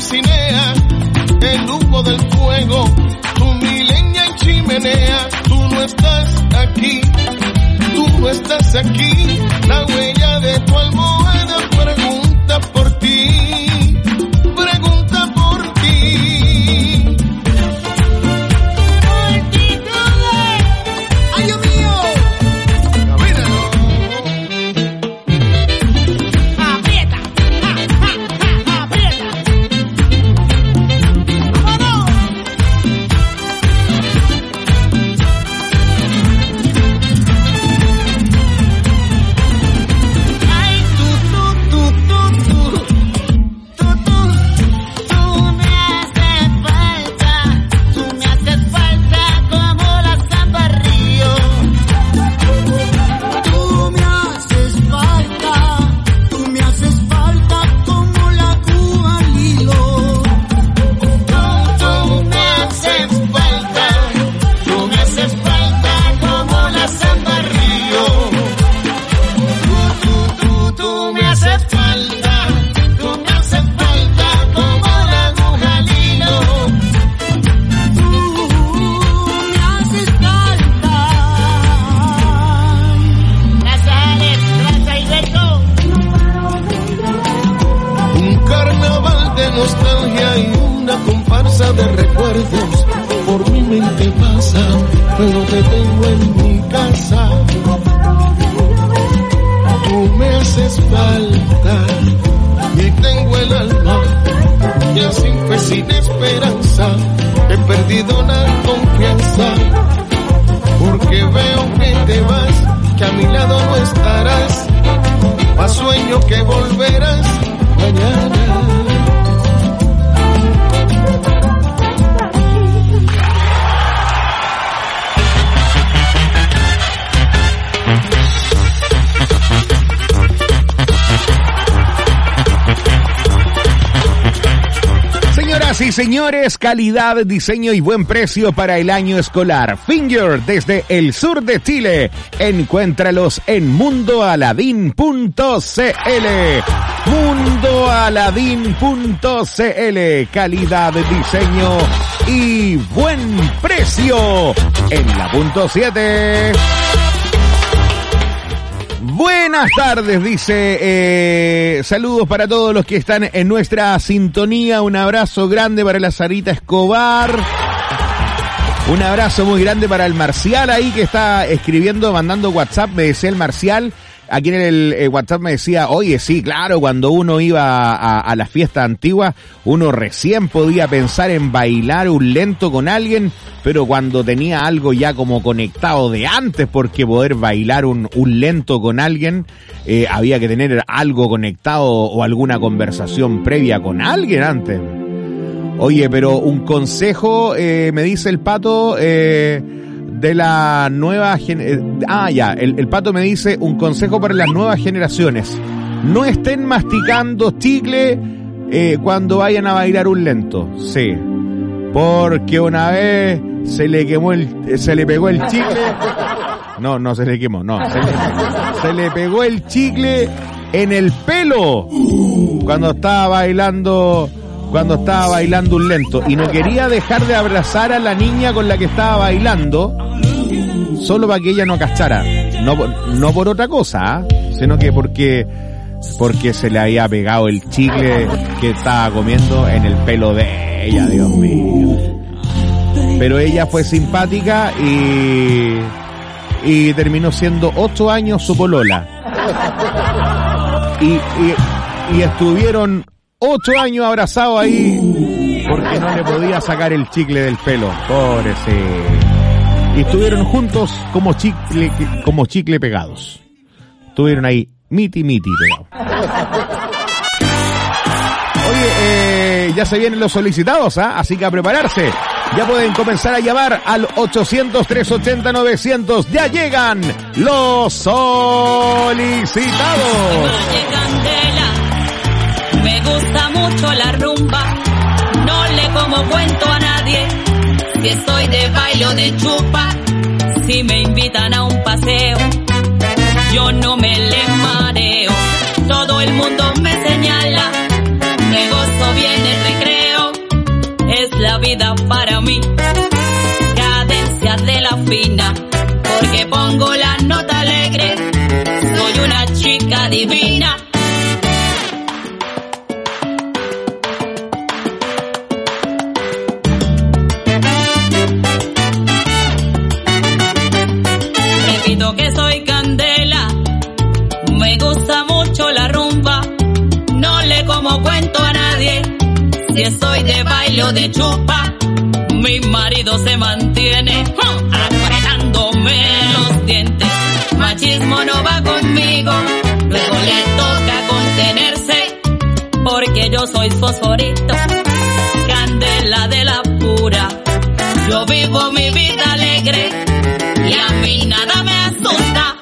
Dulcinea, el humo del fuego, tú mi leña en chimenea. Tú no estás aquí, tú no estás aquí. La huella de tu almohada pregunta por ti, pregunta por ti. ¡Ay, Dios mío! Aprieta, aprieta. ¡Vámonos! Ay, tú me haces falta como la Samba Río. Tú me haces falta como la Cuba Lilo. Tú me haces falta como la Samba Río. Tú me haces falta como la aguja al hilo. Tú me haces falta. Nazaret, Raza y Beto. Un carnaval de nostalgia y una comparsa de recuerdos por mi mente pasa, pero te tengo en mi casa. Tú me haces falta y tengo el alma ya sin fe, sin esperanza. He perdido la confianza porque veo que te vas, que a mi lado no estarás. Más sueño que volverás mañana. Señoras y señores, calidad, diseño y buen precio para el año escolar. Finger desde el sur de Chile. Encuéntralos en mundoaladin.cl. Mundoaladin.cl. Calidad, diseño y buen precio. En la punto 7. Buenas tardes, dice, saludos para todos los que están en nuestra sintonía, un abrazo grande para la Sarita Escobar, un abrazo muy grande para el Marcial ahí que está escribiendo, mandando WhatsApp, me decía el Marcial, aquí en el WhatsApp me decía, oye, sí, claro, cuando uno iba a la fiesta antigua, uno recién podía pensar en bailar un lento con alguien, pero cuando tenía algo ya como conectado de antes, porque poder bailar un lento con alguien, había que tener algo conectado o alguna conversación previa con alguien antes. Oye, pero un consejo, me dice el Pato, de la nueva el Pato me dice un consejo para las nuevas generaciones: no estén masticando chicle cuando vayan a bailar un lento. Sí, porque una vez se le pegó el chicle. No se le quemó, no, se le pegó el chicle en el pelo cuando estaba bailando un lento, y no quería dejar de abrazar a la niña con la que estaba bailando, solo para que ella no cachara, no por otra cosa, sino que porque se le había pegado el chicle que estaba comiendo en el pelo de ella, Dios mío. Pero ella fue simpática y terminó siendo 8 años su polola, y estuvieron 8 años abrazados ahí porque no le podía sacar el chicle del pelo, pobrecito. Y estuvieron juntos como chicle pegados. Estuvieron ahí miti pegados. Oye, ya se vienen los solicitados, así que a prepararse. Ya pueden comenzar a llamar al 800-380-900. Ya llegan los solicitados. Me gusta mucho la rumba, no le como cuento a nadie, si estoy de baile o de chupa, si me invitan a un paseo, yo no me le mareo, todo el mundo me señala, me gozo bien el recreo. vida para mí. Cadencia de la fina, porque pongo la nota alegre. Soy una chica divina. Repito que soy candela, me gusta mucho la rumba. No le como cuento a nadie si estoy de baile o de chupa. Mi marido se mantiene apretándome los dientes. Machismo no va conmigo, luego le toca contenerse, porque yo soy fosforito, candela de la pura. Yo vivo mi vida alegre y a mí nada me asusta.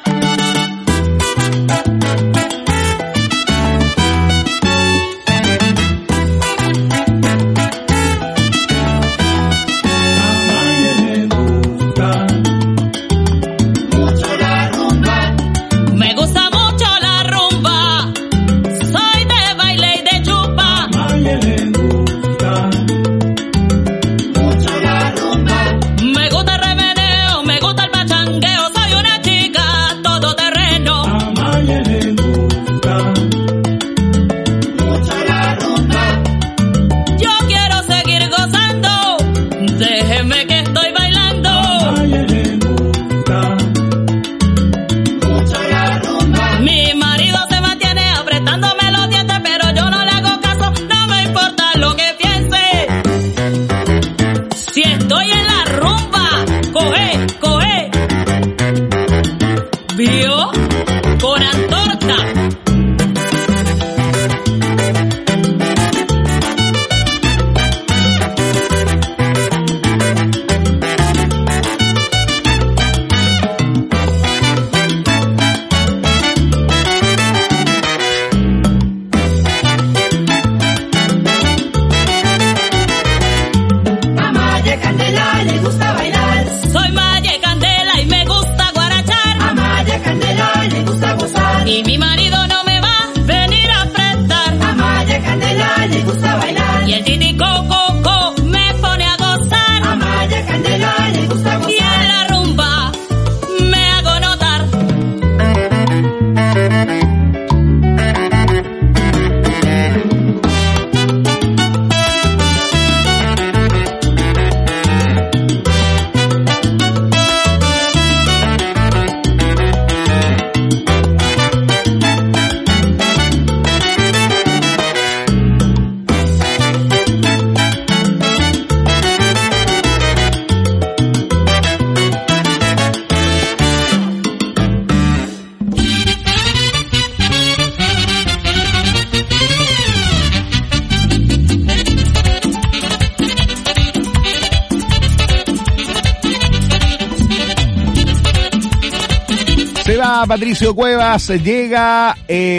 Patricio Cuevas, llega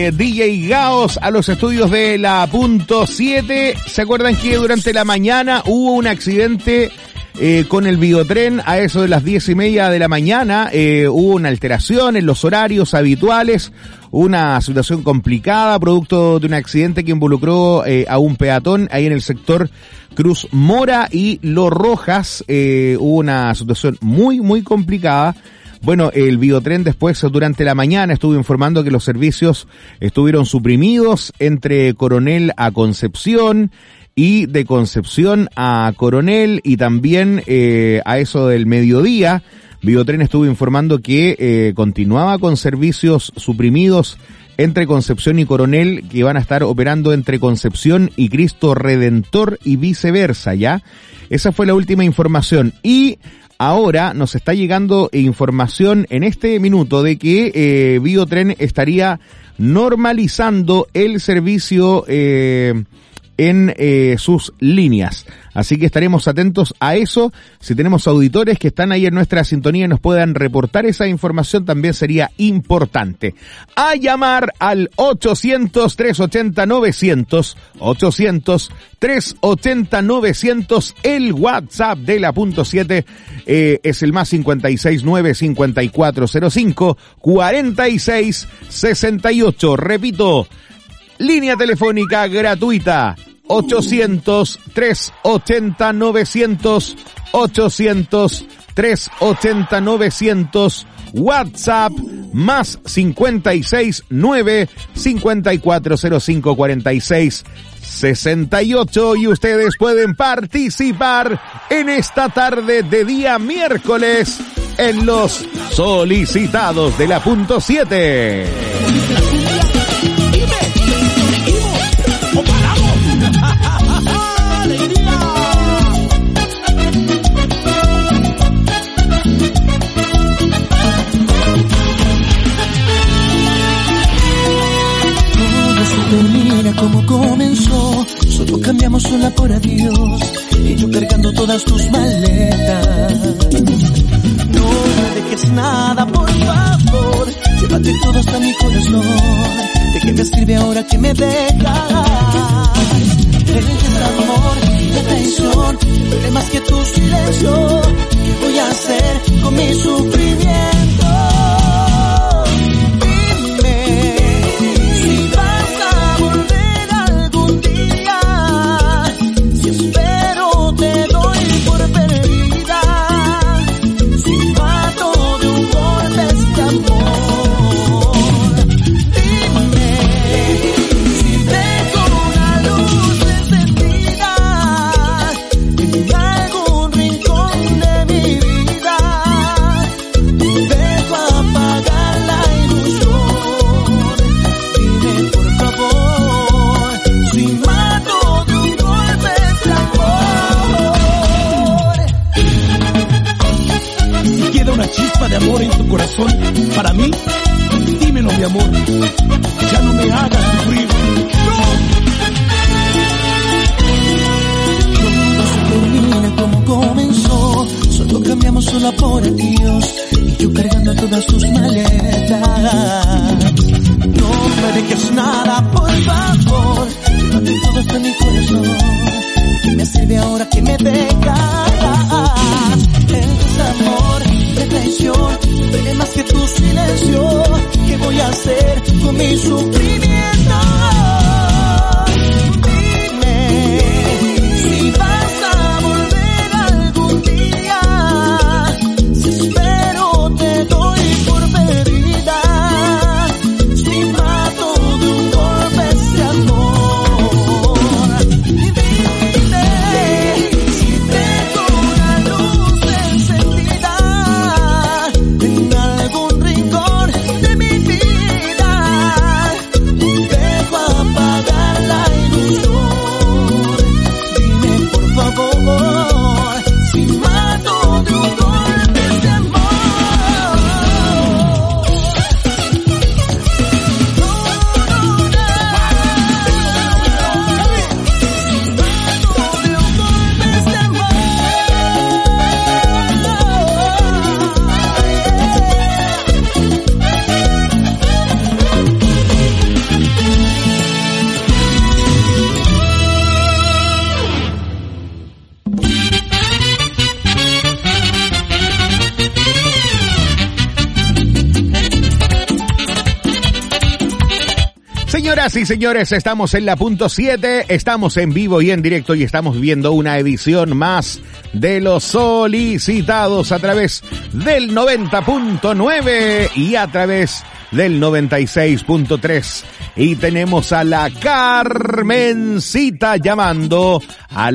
DJ Gaos a los estudios de la Punto 7. ¿Se acuerdan que durante la mañana hubo un accidente con el Biotren? A eso de las 10:30 de la mañana hubo una alteración en los horarios habituales, una situación complicada producto de un accidente que involucró a un peatón ahí en el sector Cruz Mora y Los Rojas. Hubo una situación muy complicada. Bueno, el Biotren después, durante la mañana, estuvo informando que los servicios estuvieron suprimidos entre Coronel a Concepción y de Concepción a Coronel, y también a eso del mediodía, Biotren estuvo informando que continuaba con servicios suprimidos entre Concepción y Coronel, que van a estar operando entre Concepción y Cristo Redentor y viceversa, ¿ya? Esa fue la última información. Y ahora nos está llegando información en este minuto de que Biotren estaría normalizando el servicio en sus líneas. Así que estaremos atentos a eso. Si tenemos auditores que están ahí en nuestra sintonía y nos puedan reportar esa información, también sería importante. A llamar al 800-380-900, 800-380-900, el WhatsApp de la Punto 7 es el más 569-5405-4668. Repito, línea telefónica gratuita 800-380-900, 800-380-900, WhatsApp más 56 9 5405 46 68 y ustedes pueden participar en esta tarde de día miércoles en los solicitados de la punto 7. Termina como comenzó, solo cambiamos una por adiós y yo cargando todas tus maletas. No me dejes nada, por favor, llévate todo hasta mi corazón. ¿De qué me sirve ahora que me dejas? El amor, la traición, duele más que tu silencio. ¿Qué voy a hacer con mi sufrimiento? De amor en tu corazón, para mí, dímelo mi amor, ya no me hagas sufrir. Todo se termina como comenzó, solo cambiamos sola por adiós y yo cargando todas tus maletas. No me dejes nada, por favor, llévate todo hasta mi corazón. ¿Qué me sirve ahora que me dejas? El desamor, la traición, duele más que tu silencio. ¿Qué voy a hacer con mi sufrimiento? Dime si vas a volver algún día. Si espero te doy por perdida. Si mato de un golpe este amor. Dime si tengo una luz encendida en algún rincón de mi vida. Dejo apagar la ilusión. Dime por favor si mato de un golpe este amor. Señoras y señores, estamos en la punto 7, estamos en vivo y en directo y estamos viviendo una edición más de los solicitados a través del 90.9 y a través del 96.3. Y tenemos a la Carmencita llamando al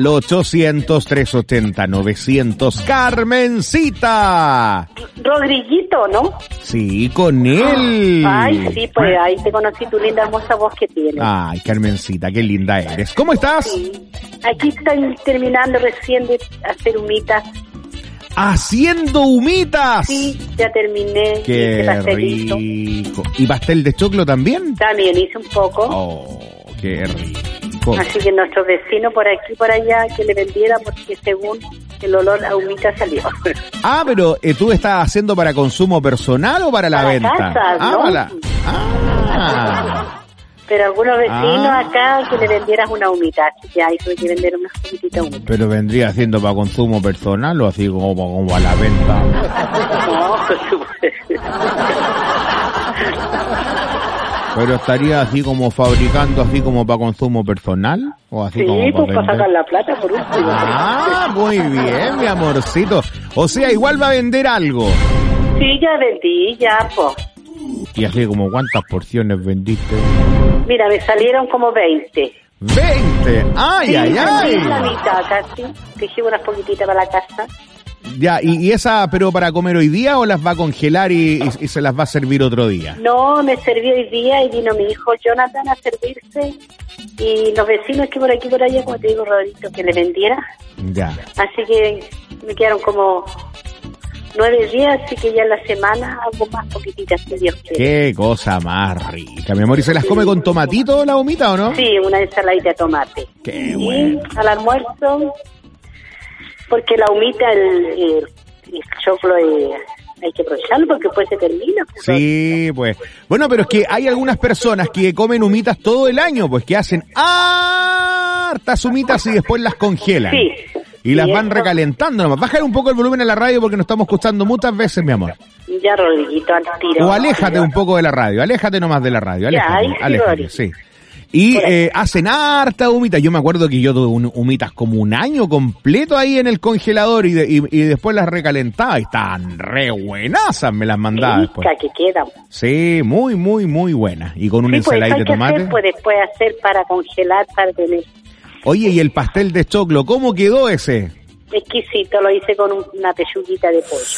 800-380-900. ¡Carmencita! Rodriguito, ¿no? Sí, con él. Ay, sí, pues ahí te conocí tu linda hermosa voz que tienes. Ay, Carmencita, qué linda eres. ¿Cómo estás? Sí. Aquí estoy terminando recién de hacer humitas. ¿Haciendo humitas? Sí, ya terminé. Qué hice pastelito. rico. ¿Y pastel de choclo también? También hice un poco. Oh, qué rico. Así que nuestro vecino por aquí y por allá que le vendiera porque según el olor a humita salió. Ah, pero ¿tú estás haciendo para consumo personal o para la Para venta? casa, ¿no? Pero algunos vecinos acá que le vendieras una humita, así que ahí tuve que vender unas humititas humitas. ¿Pero vendría haciendo para consumo personal o así como a la venta? No, por supuesto. ¿Pero estaría así como fabricando, así como para consumo personal? ¿O así Sí, como pues para vender? sacar la plata por último. Ah, muy bien, mi amorcito. O sea, igual va a vender algo. Sí, ya vendí, ya, pues. Y así como, ¿cuántas porciones vendiste? Mira, me salieron como 20. 20. ¡Ay, Sí, ay, ay! La mitad casi. Dejé unas poquititas para la casa. Ya, ¿y esa, pero para comer hoy día o las va a congelar y se las va a servir otro día? No, me serví hoy día y vino mi hijo Jonathan a servirse. Y los vecinos que por aquí por allá, como te digo, Rodrito, que le vendiera. Ya. Así que me quedaron como 9 días, así que ya en la semana hago más poquititas, si Dios quiere. Qué cosa más rica, mi amor. ¿Y se las come con tomatito la humita o no? Sí, una ensaladita de tomate. Qué Y bueno. al almuerzo, porque la humita, el choclo, hay que aprovecharlo porque después se termina. Pues. Sí, pues. Bueno, pero es que hay algunas personas que comen humitas todo el año, pues que hacen hartas humitas y después las congelan. Sí. Y las Y van eso- recalentando nomás. Bájale un poco el volumen a la radio porque nos estamos escuchando muchas veces, mi amor. Ya, Rodriguito, al tiro. O aléjate un poco de la radio, aléjate nomás de la radio, Ya, aléjate, ahí sí, aléjate, Rodri. sí. Y Por ahí. hacen harta humita. Yo me acuerdo que yo tuve humitas como un año completo ahí en el congelador y después las recalentaba y estaban re buenasas, me las mandaba después. Rica que queda. Sí, muy, muy, muy buenas. Y con una Sí, pues ensaladita hay de que tomate. hacer, pues después hacer para congelar, para tener Oye, ¿y el pastel de choclo, cómo quedó ese? exquisito. Lo hice con una pechuguita de pollo.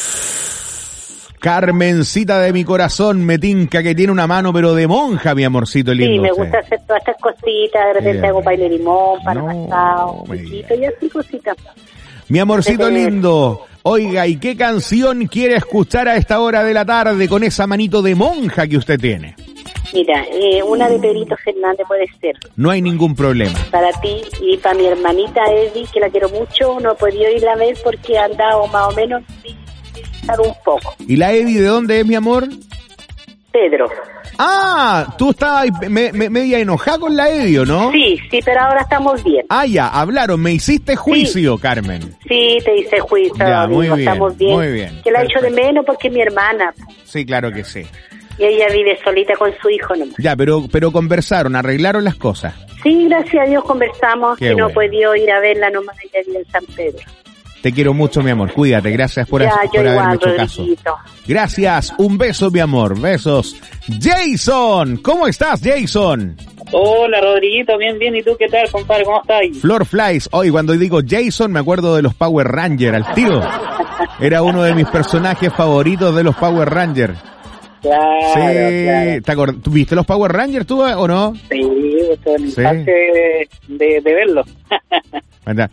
Carmencita de mi corazón, me tinca que tiene una mano pero de monja, mi amorcito lindo. Sí, me usted. gusta hacer todas estas cositas. De repente hago paile de limón, para No, pasado, me piquito y así cositas. Mi amorcito Desde- lindo, oiga, ¿y qué canción quiere escuchar a esta hora de la tarde con esa manito de monja que usted tiene? Mira, una de Pedrito Fernández puede ser. No hay ningún problema. Para ti y para mi hermanita Eddie, que la quiero mucho. No he podido ir a ver porque ha andado más o menos un poco. ¿Y la Eddie de dónde es, mi amor? Pedro. Ah, tú estabas ahí media enojada con la Eddie, ¿o no? Sí, pero ahora estamos bien. Ah, ya, hablaron, me hiciste juicio, Carmen. Sí, te hice juicio, Ya, amigo, muy bien, estamos bien. muy bien, Que la echo de perfecto. menos porque es mi hermana. Sí, claro que sí. Y ella vive solita con su hijo nomás. Ya, pero conversaron, arreglaron las cosas. Sí, gracias a Dios conversamos, Qué que no he bueno. podido ir a verla nomás, ella vive en San Pedro. Te quiero mucho, mi amor. Cuídate, gracias por, Ya, por yo haberme igual, hecho caso. Rodriguito. Gracias, un beso, mi amor, besos. Jason, ¿cómo estás, Jason? Hola, Rodriguito, bien, bien. ¿Y tú qué tal, compadre? ¿Cómo estás? Flor Flies. Hoy cuando digo Jason me acuerdo de los Power Rangers, al tiro. Era uno de mis personajes favoritos de los Power Rangers. Claro, Sí, claro. ¿Tú viste los Power Rangers tú o no? Sí, esto es el Sí. instante de verlo. Anda.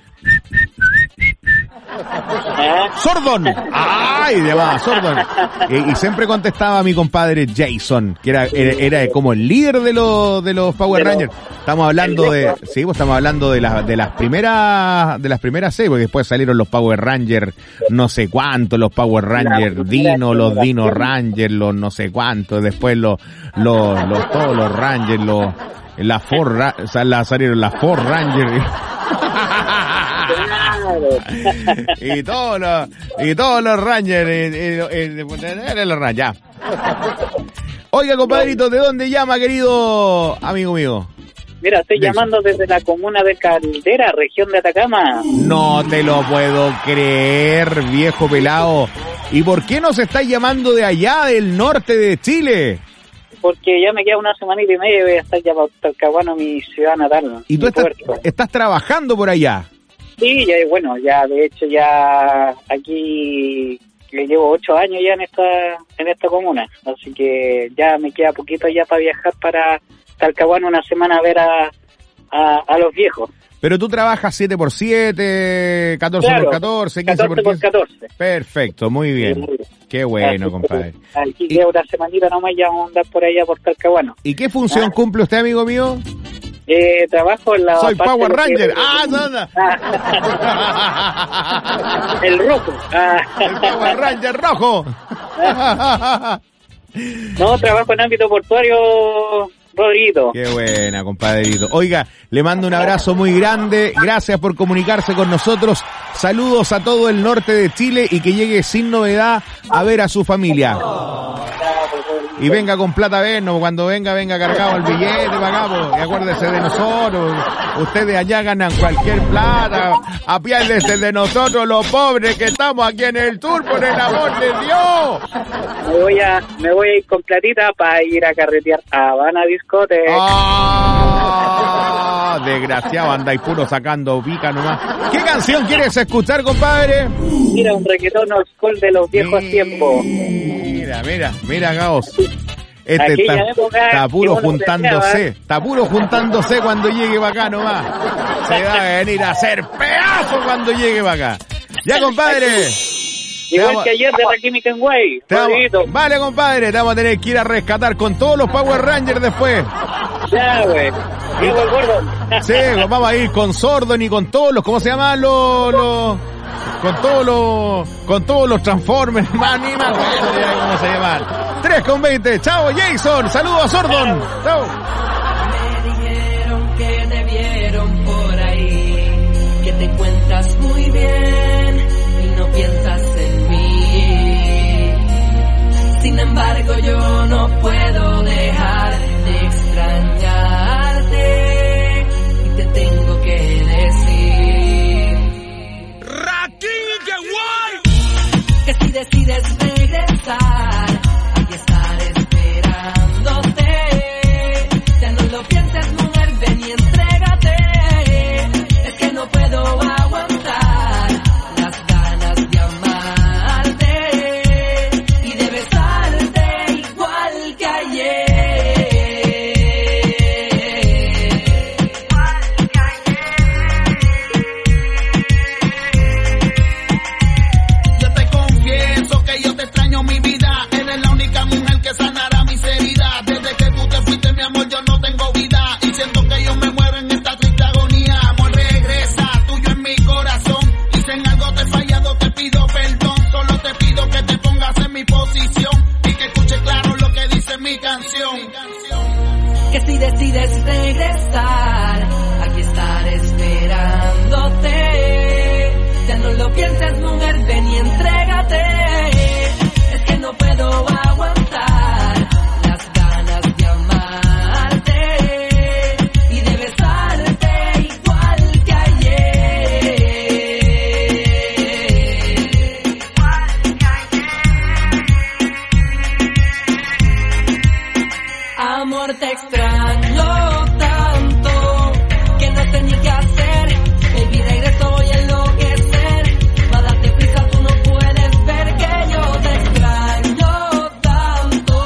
¿Ah? ¡Sordon! ¡Ay! Llamaba Sordon. Y siempre contestaba a mi compadre Jason, que era como el líder de los Power Rangers. Estamos hablando sí, pues estamos hablando de las primeras series, porque después salieron los Power Rangers no sé cuántos, los Power Rangers Dino, los Dino Rangers, los no sé cuántos, después todos los Rangers, salieron las Ford Rangers. y todos los Rangers eran los Rangers, ya. Oiga, compadrito, ¿de dónde llama, querido amigo mío? Mira, estoy Jason. llamando desde la comuna de Caldera, región de Atacama. No te lo puedo creer, viejo pelado. ¿Y por qué nos estáis llamando de allá, del norte de Chile? Porque ya me queda una semanita y media y voy a estar ya para Talcahuano, mi ciudad natal. ¿Y tú mi estás, puerto. estás trabajando por allá? Sí, ya, bueno, ya de hecho ya aquí le llevo 8 años ya en esta comuna, así que ya me queda poquito ya para viajar para Talcahuano una semana a ver a los viejos. Pero tú trabajas 7x7, 14x14, Claro, 15x15. 14x14. Perfecto, muy bien. Sí, muy bien. Qué bueno, Así compadre. que aquí queda una semanita nomás, ya vamos a andar por allá por Talcahuano. ¿Y qué función cumple usted, amigo mío? Trabajo en la Soy parte Power de lo que- Ranger. ¡Ah, no! El rojo. ¡El Power Ranger rojo! No, trabajo en ámbito portuario, Rodriguito. Qué buena, compadrito. Oiga, le mando un abrazo muy grande. Gracias por comunicarse con nosotros. Saludos a todo el norte de Chile y que llegue sin novedad a ver a su familia. Ya, pues, Rodriguito. Y venga con plata a vernos, cuando venga cargado el billete para acá, po, y acuérdese de nosotros. Ustedes allá ganan cualquier plata, apiádese de nosotros los pobres que estamos aquí en el tour, por el amor de Dios. Me voy a ir con platita para ir a carretear a Habana Discoteca. ¡Ah! Desgraciado, andáis puro sacando pica nomás. ¿Qué canción quieres escuchar, compadre? Mira, un reggaetón old school de los viejos tiempos. Mira, Gaos. Este está puro juntándose. Está puro juntándose cuando llegue para acá nomás. Se va a venir a hacer pedazo cuando llegue para acá. Ya, compadre. Igual que ayer de Rakim y Kenway. Vale, compadre, te vamos a tener que ir a rescatar con todos los Power Rangers después. Ya, güey. Diego el gordo. Sí, vamos a ir con Sordon y con todos los, ¿cómo se llaman con todos los Transformers, man, ni más, ¿cómo se llaman? 3:20, chao Jason, saludos a Sordon, chao. Me dijeron que te vieron por ahí, que te encuentras muy bien y no piensas en mí. Sin embargo yo no puedo dejar de extrañarte y te tengo que decir que si decides regresar, aquí estaré esperándote. Ya no lo pienses, mujer, ven y entrégate. Es que no puedo aguantar las ganas de amarte y de besarte igual que ayer. Yo te confieso que yo te extraño, mi vida. Eres la única mujer que sanará mis heridas. Desde que tú te fuiste, mi amor, yo no tengo vida. Y siento que yo me muero en esta triste agonía. Amor, regresa, tuyo en mi corazón. Y si en algo te he fallado, te pido perdón. Solo te pido que te pongas en mi posición y que escuches claro lo que dice mi canción. Que si decides regresar, aquí estaré esperándote. Ya no lo pienses, mujer, ven y entrégate. Es que no puedo aguantar las ganas de amarte y de besarte igual que ayer. Amor, te extraño tanto que no sé ni qué hacer. Baby, regreso, voy a enloquecer. Va a darte prisa, tú no puedes ver que yo te extraño tanto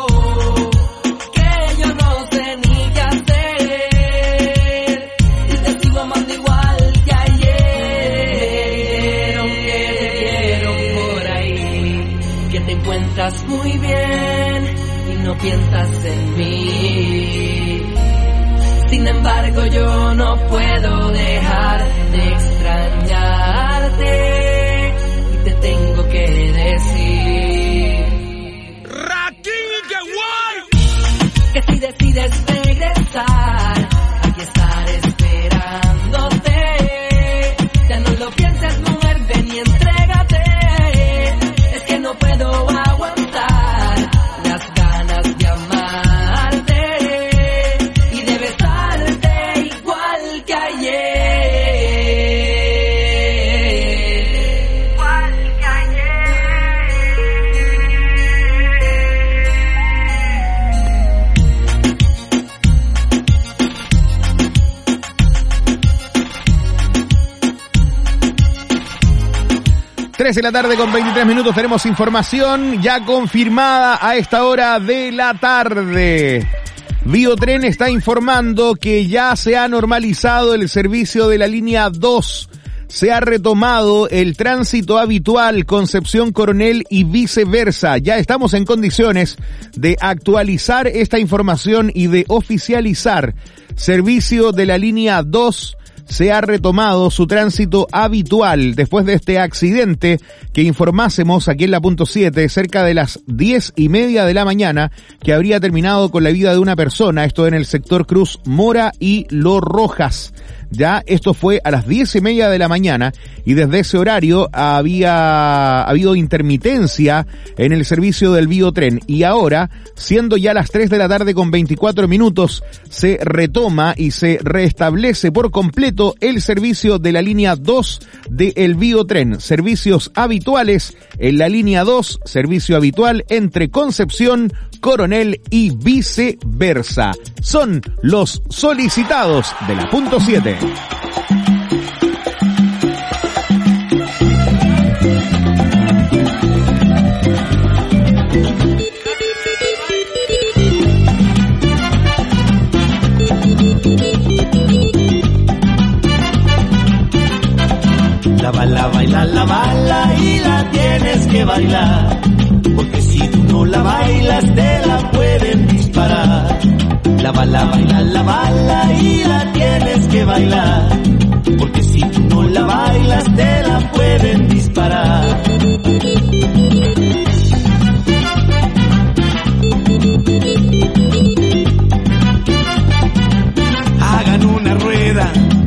que yo no sé ni qué hacer. Y te sigo amando igual que ayer. Me dijeron por ahí que te encuentras muy bien y no piensas en mí. Sin embargo yo no puedo dejar de extrañarte y te tengo que decir que si decides regresar, aquí estaré esperándote. Ya no lo pienses, mujer, ven y entrégate. Es que no puedo aguantar las ganas de amarte y de besarte igual que ayer. Igual que ayer. 3 de la tarde con 23 minutos, tenemos información ya confirmada a esta hora de la tarde. Biotren está informando que ya se ha normalizado el servicio de la línea 2. Se ha retomado el tránsito habitual Concepción Coronel y viceversa. Ya estamos en condiciones de actualizar esta información y de oficializar. Servicio de la línea 2 se ha retomado su tránsito habitual después de este accidente que informásemos aquí en la punto 7 cerca de las 10:30 de la mañana, que habría terminado con la vida de una persona, esto en el sector Cruz Mora y Los Rojas. Ya esto fue a las 10:30 de la mañana y desde ese horario había habido intermitencia en el servicio del Biotren y ahora, siendo ya las 3 de la tarde con 24 minutos, se retoma y se restablece por completo el servicio de la línea 2 del Biotren. Servicios habituales en la línea 2, servicio habitual entre Concepción, Coronel y viceversa. Son los solicitados de la punto 7. La baila y la tienes que bailar, porque si tú no la bailas te la pueden disparar. La baila y la tienes que bailar, porque si tú no la bailas te la pueden disparar. Hagan una rueda,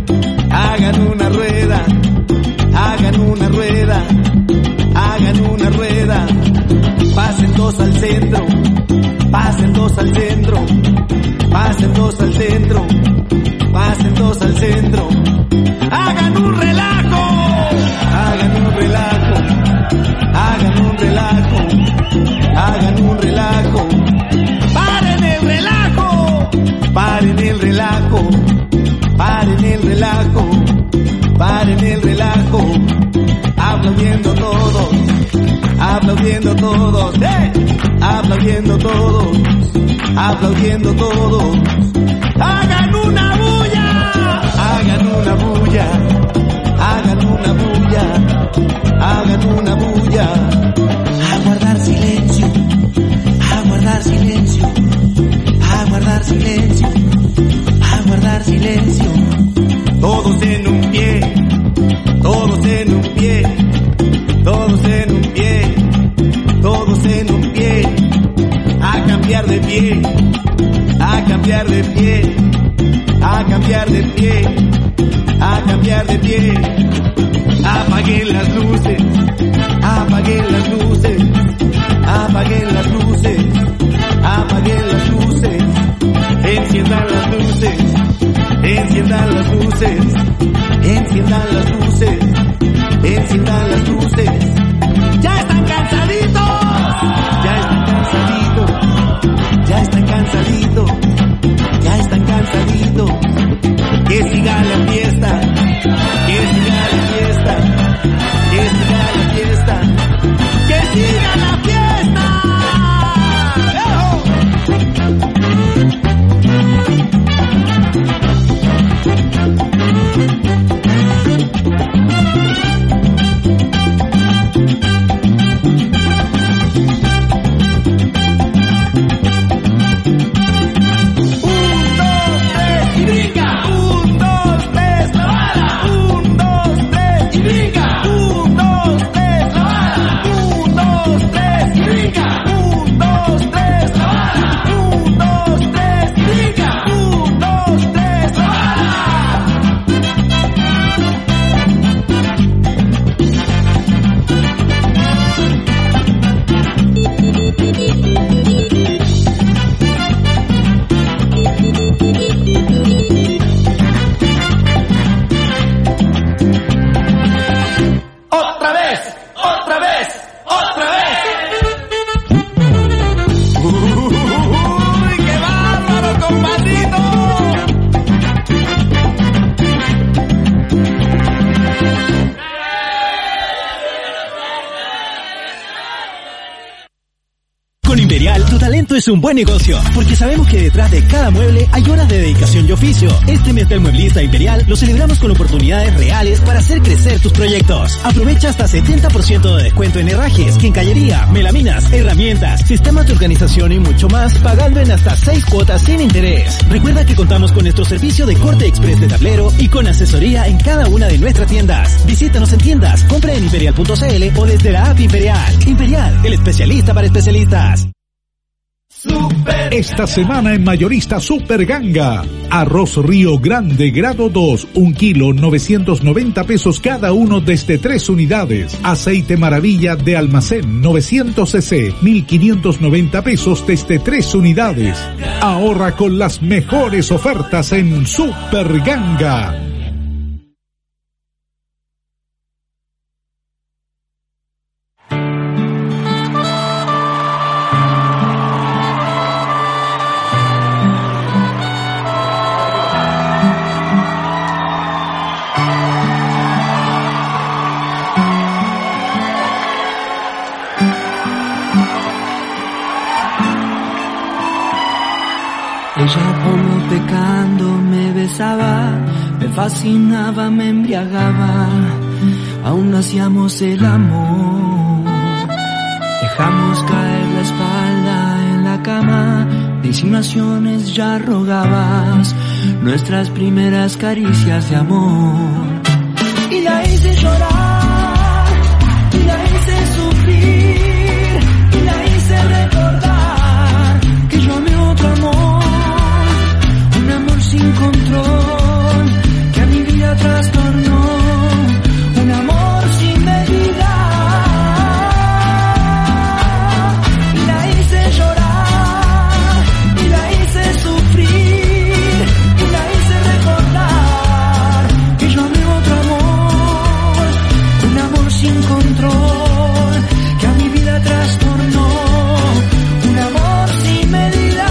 hagan una rueda, hagan una rueda, hagan una rueda. Pasen dos al centro, pasen dos al centro, pasen dos al centro, pasen dos al centro. Hagan un relajo, hagan un relajo, hagan un relajo, hagan un relajo. Paren el relajo, paren el relajo, paren el relajo, paren el relajo. Aplaudiendo todos, aplaudiendo todos, aplaudiendo todos, aplaudiendo todos. Hagan una bulla, hagan una bulla, hagan una bulla, hagan una bulla. A guardar silencio, a guardar silencio, a guardar silencio, a guardar silencio. Todos en un pie, todos en un pie, todos en un pie, todos en un pie. A cambiar de pie, a cambiar de pie, a cambiar de pie, a cambiar de pie. Apaguen las luces, apaguen las luces, apaguen las luces, apaguen las luces. Enciendan las luces, enciendan las luces, enciendan las luces, enciendan las luces. Ya están cansaditos, ya están cansaditos, ya están cansaditos, ya están cansaditos. Que siga la fiesta, que siga la fiesta, que siga la fiesta, que siga la fiesta. Es un buen negocio, porque sabemos que detrás de cada mueble hay horas de dedicación y oficio. Este mes del Mueblista Imperial lo celebramos con oportunidades reales para hacer crecer tus proyectos. Aprovecha hasta 70% de descuento en herrajes, quincallería, melaminas, herramientas, sistemas de organización y mucho más, pagando en hasta 6 cuotas sin interés. Recuerda que contamos con nuestro servicio de corte express de tablero y con asesoría en cada una de nuestras tiendas. Visítanos en tiendas, compra en imperial.cl o desde la app Imperial. Imperial, el especialista para especialistas. Esta semana en Mayorista Super Ganga. Arroz Río Grande grado 2, 1 kilo, 990 pesos cada uno desde 3 unidades. Aceite Maravilla de almacén 900 cc, 1590 pesos desde 3 unidades. Ahorra con las mejores ofertas en Super Ganga. Ella como pecando me besaba, me fascinaba, me embriagaba, aún no hacíamos el amor. Dejamos caer la espalda en la cama, de insinuaciones ya rogabas, nuestras primeras caricias de amor. Y la hice llorar, y la hice sufrir, y la hice recordar que yo amé otro amor. Sin control, que a mi vida trastornó, un amor sin medida. Y la hice llorar, y la hice sufrir, y la hice recordar que yo amé otro amor, un amor sin control, que a mi vida trastornó, un amor sin medida.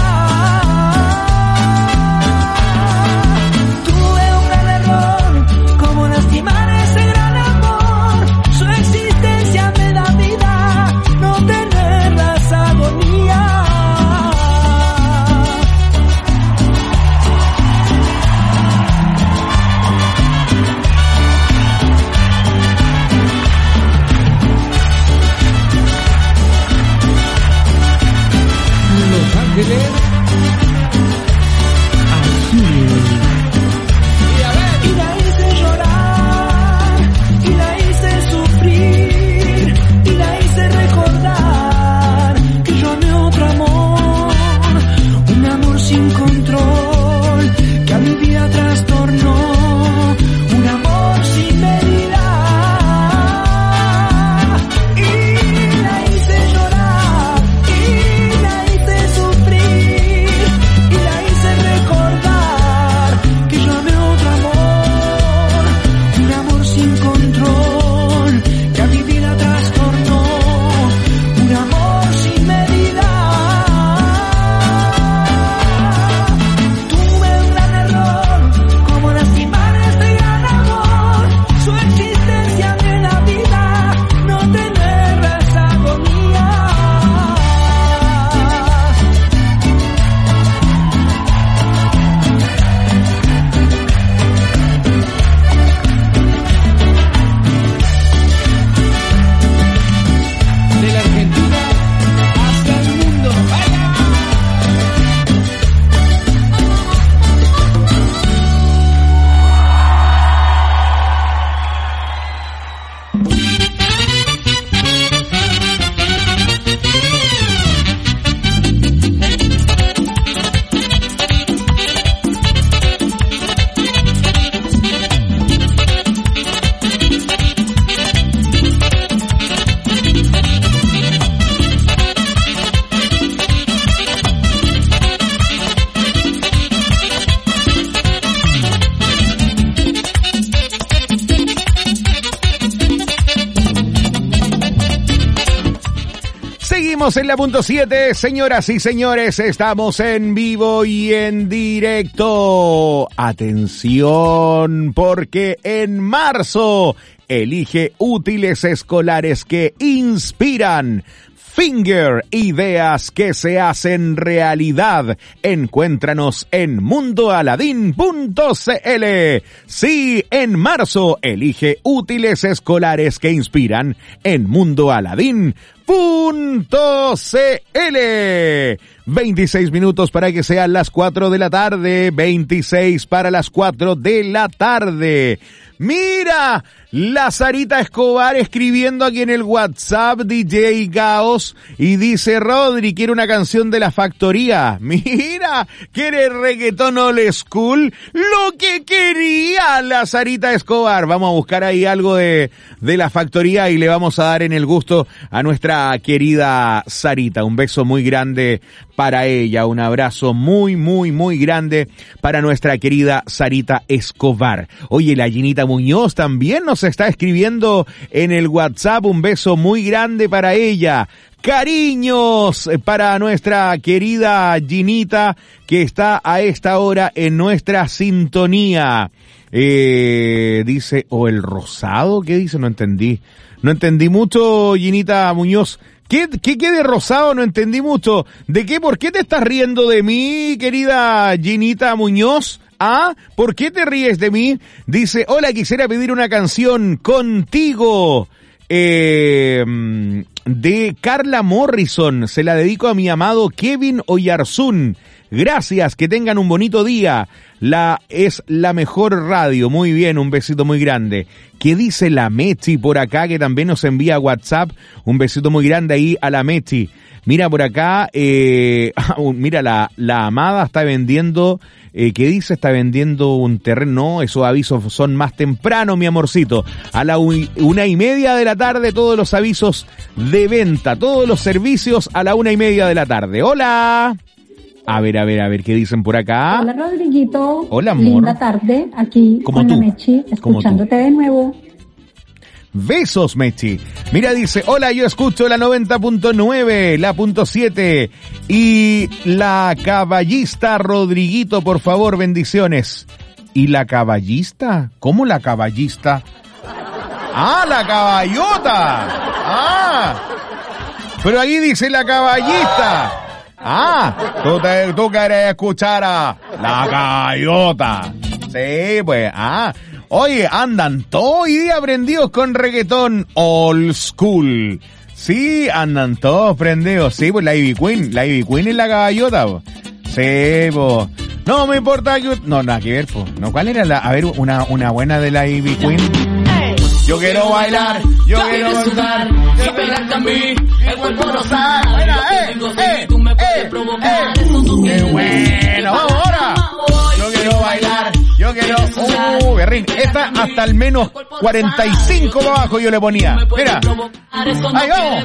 En la punto 7, señoras y señores, estamos en vivo y en directo. Atención, porque en marzo elige útiles escolares que inspiran. Finger, ideas que se hacen realidad. Encuéntranos en mundoaladín.cl. Sí, en marzo elige útiles escolares que inspiran en mundoaladín.cl. 26 minutos para que sean las 4 de la tarde. 26 para las 4 de la tarde. Mira, La Sarita Escobar escribiendo aquí en el WhatsApp DJ Gaos y dice: Rodri, quiero una canción de La Factoría. Mira, ¿quiere reggaetón old school? Lo que quería la Sarita Escobar. Vamos a buscar ahí algo de La Factoría y le vamos a dar en el gusto a nuestra querida Sarita. Un beso muy grande para ella, un abrazo muy, muy, muy grande para nuestra querida Sarita Escobar. Oye, la Ginita Muñoz también nos está escribiendo en el WhatsApp, un beso muy grande para ella. Cariños para nuestra querida Ginita que está a esta hora en nuestra sintonía. Dice, ¿o el rosado? ¿Qué dice? No entendí mucho, Ginita Muñoz. ¿Qué de rosado? No entendí mucho. ¿De qué? ¿Por qué te estás riendo de mí, querida Ginita Muñoz? ¿Ah? ¿Por qué te ríes de mí? Dice, hola, quisiera pedir una canción contigo. De Carla Morrison. Se la dedico a mi amado Kevin Oyarzún. Gracias, que tengan un bonito día. Es la mejor radio. Muy bien, un besito muy grande. ¿Qué dice la Mechi por acá, que también nos envía WhatsApp? Un besito muy grande ahí a la Mechi. Mira por acá, mira, la Amada está vendiendo, ¿qué dice? Está vendiendo un terreno. No, esos avisos son más temprano, mi amorcito. A la 1:30 de la tarde, todos los avisos de venta, todos los servicios a la 1:30 de la tarde. ¡Hola! A ver, ¿qué dicen por acá? Hola, Rodriguito. Hola, amor. Linda tarde, aquí con la Mechi, escuchándote de nuevo. Besos, Mechi. Mira, dice, hola, yo escucho la 90.9, la .7 y la Caballista, Rodriguito, por favor, bendiciones. ¿Y la Caballista? ¿Cómo la Caballista? ¡Ah, la Caballota! ¡Ah! Pero ahí dice la Caballista. Ah, tú querés escuchar a la Caballota. Sí, pues, Oye, andan todo hoy día prendidos con reggaetón old school. Sí, andan todos prendidos. Sí, pues la Ivy Queen y la Caballota, po. Sí, pues. No me importa que... No, nada que ver, pues. No, ¿cuál era la... A ver, una buena de la Ivy Queen. Yo quiero bailar, yo quiero gozar, que pegarte a mí, el cuerpo rosar. ¡Qué bueno! ¡Vamos ahora! Yo quiero bailar, yo quiero... Berrín, esta hasta al menos 45 para abajo yo le ponía. Mira, ahí vamos.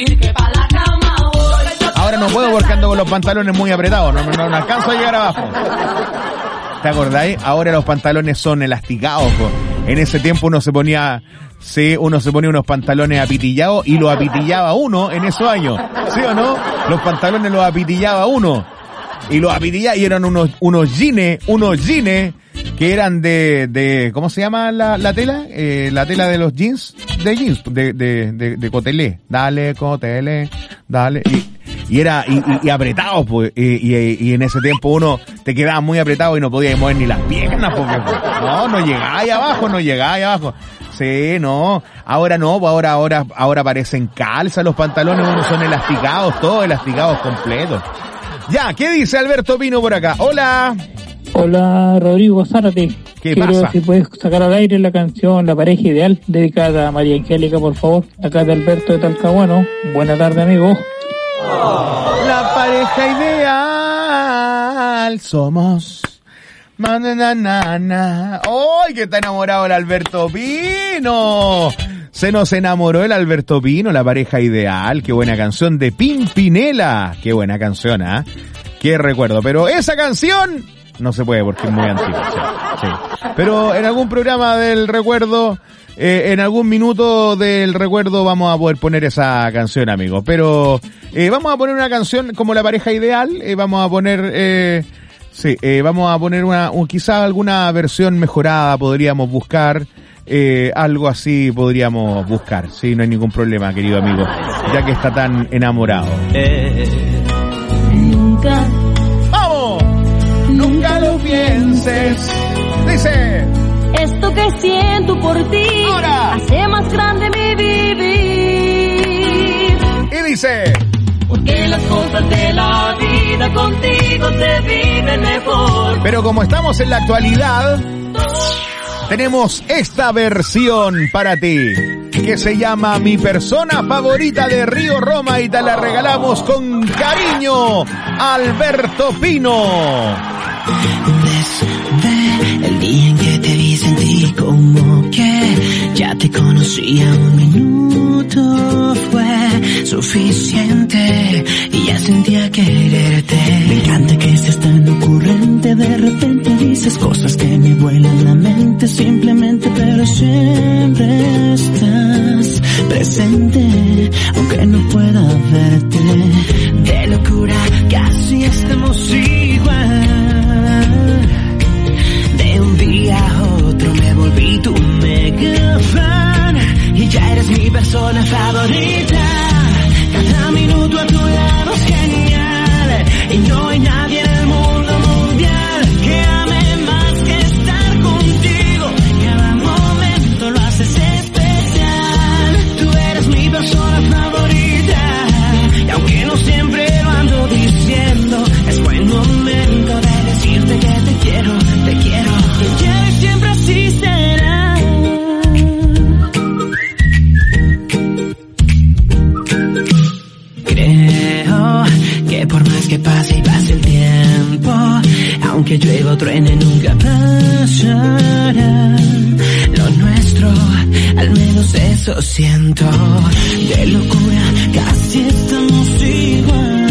Ahora no puedo porque ando con los pantalones muy apretados, no alcanzo a llegar abajo. ¿Te acordáis? Ahora los pantalones son elasticados, po. En ese tiempo uno se ponía unos pantalones apitillados y los apitillaba uno en esos años. ¿Sí o no? Los pantalones los apitillaba uno. Y los apitillaba y eran unos jeans que eran de ¿cómo se llama la tela? La tela de los jeans, de Cotelé. Dale, Cotelé, dale. Y apretado, pues, y en ese tiempo uno te quedaba muy apretado y no podías mover ni las piernas, porque no llegaba ahí abajo. Sí, no, ahora no, ahora parecen calza los pantalones, unos son elasticados, todos elasticados completos. Ya, ¿qué dice Alberto Pino por acá? Hola. Hola, Rodrigo Zárate. ¿Qué Quiero pasa? si puedes sacar al aire la canción La Pareja Ideal, dedicada a María Angélica, por favor. Acá de Alberto de Talcahuano. Buena tarde, amigo. La pareja ideal somos. ¡Ay, que está enamorado el Alberto Pino! Se nos enamoró el Alberto Pino, La Pareja Ideal. Qué buena canción de Pimpinela. Qué buena canción, ¿ah? Qué recuerdo. Pero esa canción no se puede porque es muy antigua. Sí. Pero en algún programa del recuerdo, en algún minuto del recuerdo vamos a poder poner esa canción, amigo. Pero vamos a poner una canción como La Pareja Ideal. Vamos a poner... vamos a poner quizá alguna versión mejorada podríamos buscar, algo así podríamos buscar, sí, no hay ningún problema, querido amigo, ya que está tan enamorado. ¡Vamos! Nunca lo pienses, dice. Esto que siento por ti ahora hace más grande mi vivir. Y dice... Porque las cosas de la vida contigo se viven mejor. Pero como estamos en la actualidad, tenemos esta versión para ti, que se llama Mi Persona Favorita de Río Roma, y te la regalamos con cariño, Alberto Pino. Desde el día en que te vi sentí como que ya te conocía, un minuto fue suficiente y ya sentía quererte. Me encanta que seas tan ocurrente, de repente dices cosas que me vuelan la mente simplemente, pero siempre estás presente, aunque no pueda verte. De locura casi estamos igual. De un día a otro me volví tu mega fan y ya eres mi persona favorita. Cada minuto a tu lado es genial y no hay nadie en el mundo mundial que ame más que estar contigo. Cada momento lo haces especial. Tú eres mi persona favorita y aunque no siempre lo ando diciendo, es buen momento de decirte que te quiero, te quiero. Te quiero y siempre así será. Creo que por más que pase y pase el tiempo, aunque llueva o truene nunca pasará. Lo nuestro, al menos eso siento. De locura casi estamos igual.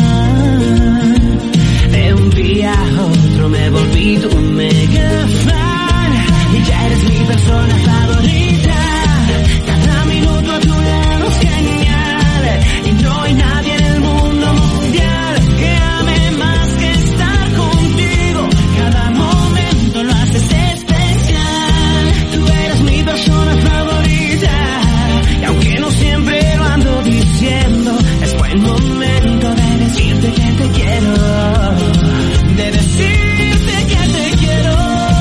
De un día a otro me volví tu mega fan y ya eres mi persona favorita. Cada minuto a tu lado es genial y no hay nadie en el mundo mundial que ame más que estar contigo. Cada momento lo haces especial. Tú eres mi persona favorita y aunque no siempre lo ando diciendo, es buen momento de decirte que te quiero, de decirte que te quiero.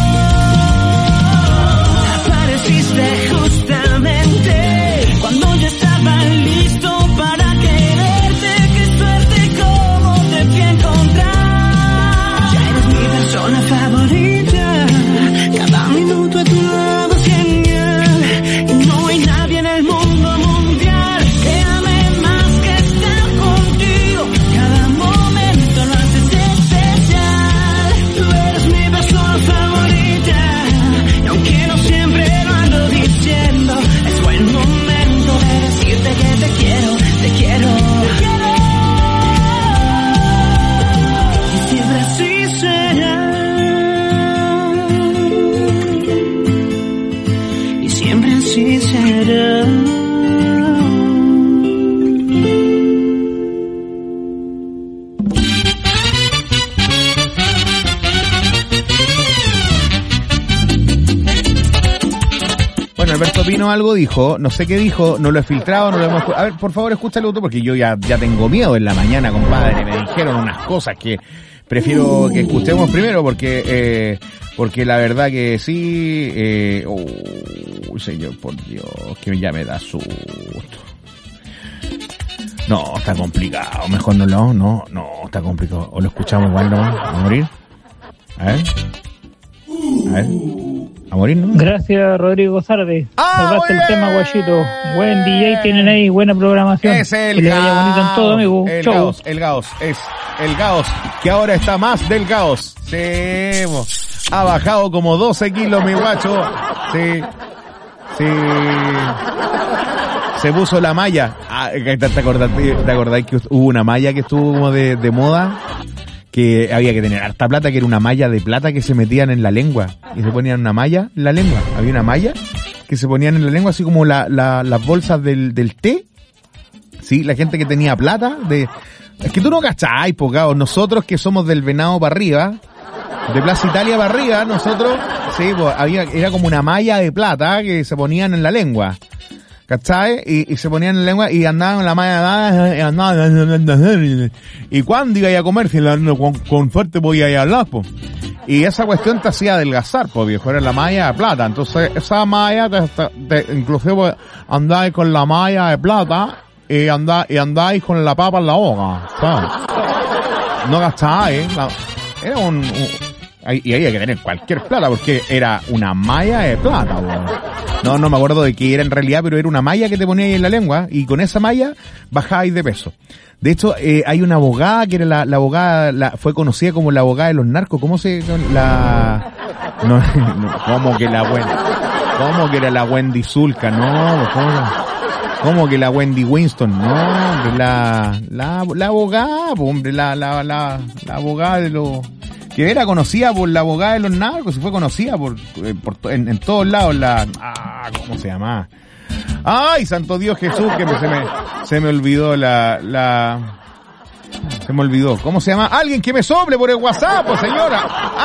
Apareciste justamente cuando yo estaba listo para quererte. Qué suerte como te fui a encontrar. Ya eres mi persona favorita. Cada minuto a tu lado es genial y no hay nadie en el mundo mundial que ame más que estar contigo. Cada momento lo haces especial. Tú eres mi persona favorita y aunque no siempre lo ando diciendo, es buen momento de decirte que te quiero, te quiero, te quiero. Y siempre así será. Y siempre así será. Bueno, Alberto Pino algo dijo, no sé qué dijo, no lo he filtrado, no lo hemos... A ver, por favor, escúchalo tú, porque yo ya tengo miedo en la mañana, compadre. Me dijeron unas cosas que prefiero que escuchemos primero, porque la verdad que sí... señor, por Dios, que ya me da susto. No, está complicado, mejor no, está complicado. O lo escuchamos igual nomás, a morir. A ver, a morir, ¿no? Gracias, Rodrigo Sarde. Salvaste el tema, guachito. Buen DJ tienen ahí, buena programación. Es el que le vaya bonito en todo, amigo. El Gaos, que ahora está más del Gaos. Sí, ha bajado como 12 kilos, mi guacho. Sí. Se puso la malla. ¿Te acordás que hubo una malla que estuvo como de moda? Que había que tener harta plata, que era una malla de plata que se metían en la lengua. Y se ponían una malla en la lengua. Había una malla que se ponían en la lengua, así como las bolsas del té. Sí, la gente que tenía plata. Es que tú no cacháis, Gaos. Nosotros que somos del Venado para arriba, de Plaza Italia para arriba, nosotros, sí, pues era como una malla de plata que se ponían en la lengua. ¿Cachai? Y se ponían en la lengua y andaban en la malla, y cuándo iba a comer, si con suerte podía ir a hablar, pues. Y esa cuestión te hacía adelgazar, pues, viejo, era la malla de plata. Entonces, esa malla, inclusive andáis con la malla de plata y andáis con la papa en la boca, ¿sabes? No gastáis, era y había que tener cualquier plata, porque era una malla de plata, weón. No me acuerdo de qué era en realidad, pero era una malla que te ponía ahí en la lengua, y con esa malla bajabais de peso. De hecho, hay una abogada que era la abogada, fue conocida como la abogada de los narcos. ¿Cómo se ¿cómo que era la Wendy Zulka? No, ¿cómo que la Wendy Winston? No, hombre, la abogada, hombre, la abogada de los, que era conocida por la abogada de los narcos, y fue conocida en todos lados, ¿cómo se llama? Ay, santo Dios Jesús, que se me olvidó se me olvidó. ¿Cómo se llama? Alguien que me sople por el WhatsApp, pues, señora.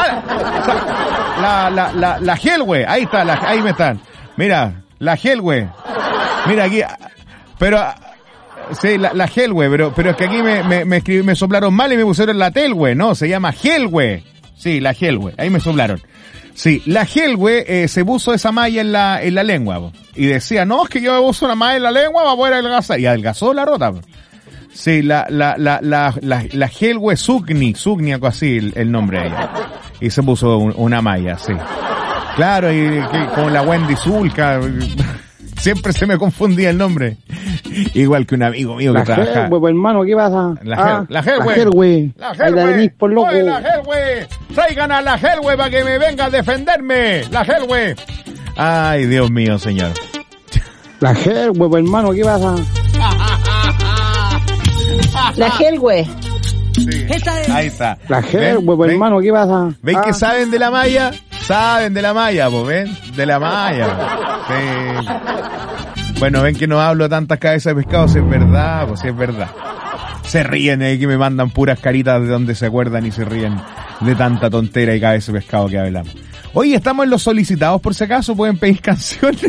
La Helwe, ahí está, ahí me están. Mira, la Helwe. Mira aquí, pero sí, la Helwe, pero es que aquí me soplaron mal y me pusieron la Telwe, no, se llama Helwe. Sí, la Helwe, ahí me soplaron. Sí, la Helwe se puso esa malla en la lengua, po, y decía, no, es que yo me puso una malla en la lengua para poder adelgazar, y adelgazó la rota, po. Sí, la Helwe Sugni, algo así el nombre de ella, y se puso una malla, sí. Claro, y con la Wendy Zulka, siempre se me confundía el nombre. Igual que un amigo mío que trabaja. La Helwe, hermano, ¿qué pasa? La Helwe. La Helwe. Por loco. Oye, la Helwe. Traigan a la Helwe para que me venga a defenderme. La Helwe. Ay, Dios mío, señor. La Helwe, hermano, ¿qué pasa? La Helwe. Sí, ahí está. La Helwe, hermano, ¿qué pasa? ¿Ven que saben de la malla? Saben de la malla, pues, ¿ven? De la malla. Sí. Bueno, ven que no hablo tantas cabezas de pescado, si es verdad, pues si es verdad. Se ríen ahí que me mandan puras caritas de donde se acuerdan y se ríen de tanta tontera y cabeza de pescado que hablamos. Oye, estamos en los solicitados por si acaso, pueden pedir canciones.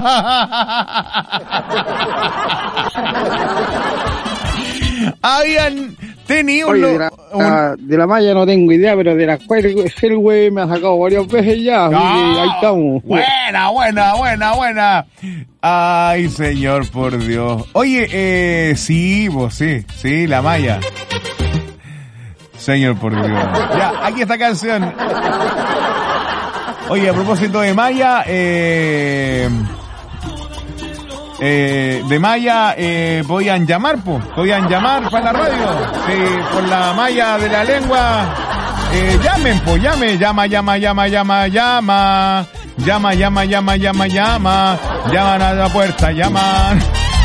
Habían tenido de la malla no tengo idea, pero de la Helwe me ha sacado varias veces ya, así que ahí estamos. Buena. Ay, señor, por Dios. Oye, sí, vos, sí, la malla. Señor, por Dios. Ya, aquí esta canción. Oye, a propósito de malla, de malla, podían llamar para la radio, por la malla de la lengua, llamen, llaman a la puerta, llaman.